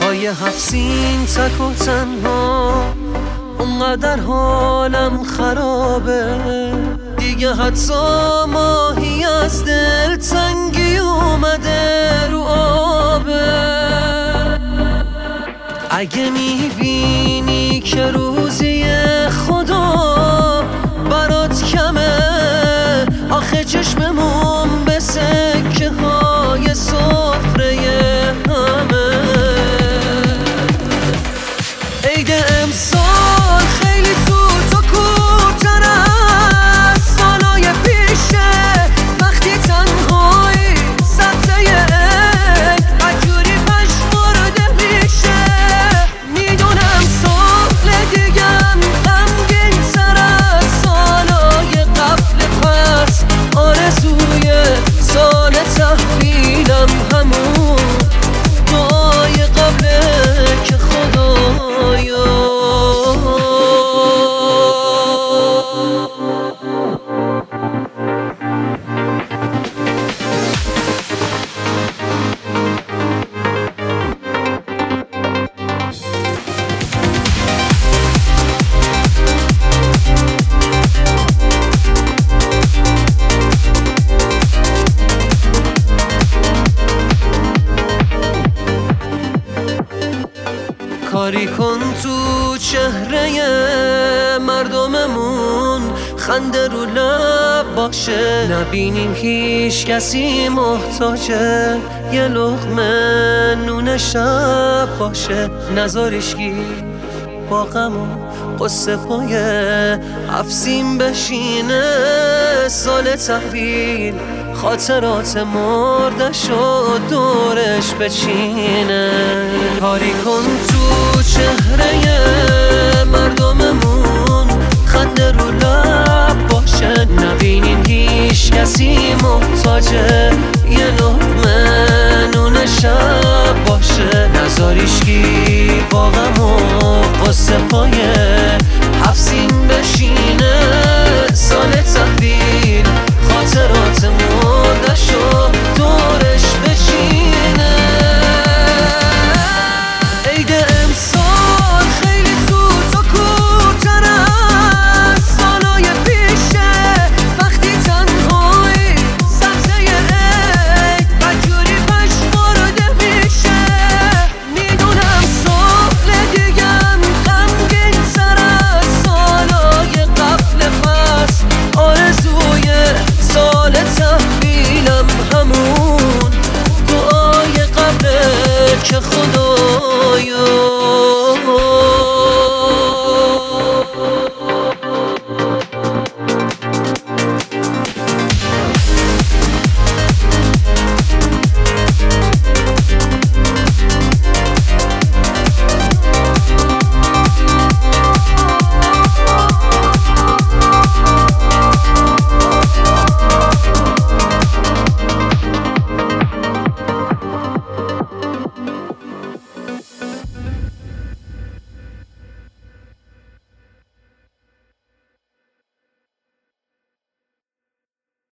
پای هفسین تک و تنها، اونقدر حالم خرابه دیگه، حتی ماهی از دل تنگی اومده رو آبه. اگه میبینی که روزی خدا برات کمه، آخه چشممون به سکه های سفره همه. عید امسال خیلی سوت و کورتر از سالای پیشه، وقتی تنهایی سبزه عید عجوری پشمرده میشه. میدونم سال دیگم غمگین تر از سالای قبل، پس آرزوی سال تحویلم همون دعای قبله که خدایا. کاری کن تو چهره مردممون، خنده رو لب باشه، نبینیم هیچ کسی محتاجه، یه لقمه نون شب باشه. نذاریشگی با غم و قصه پای هفسین بشینه، سال تحویل خاطرات مردش و دورش بچینه. کاری کن تو چهره مردممون، خنده رو لب باشه، نبینیم هیچ کسی محتاجه، یه لقمه نون شب باشه. نذاریشگی با غم و قصه پای هفسین بشینه، سال تحویل خاطرات مردش و دورش بچینه. عید امسال خیلی سوت و کورتر از سالای پیشه، وقتی تنهایی سبزه عید بدجوری پشمرده میشه. میدونم سال دیگم غمگین تر از سالای قبل، پس آرزوی سال تحویلم همون دعای قبله که خدایا.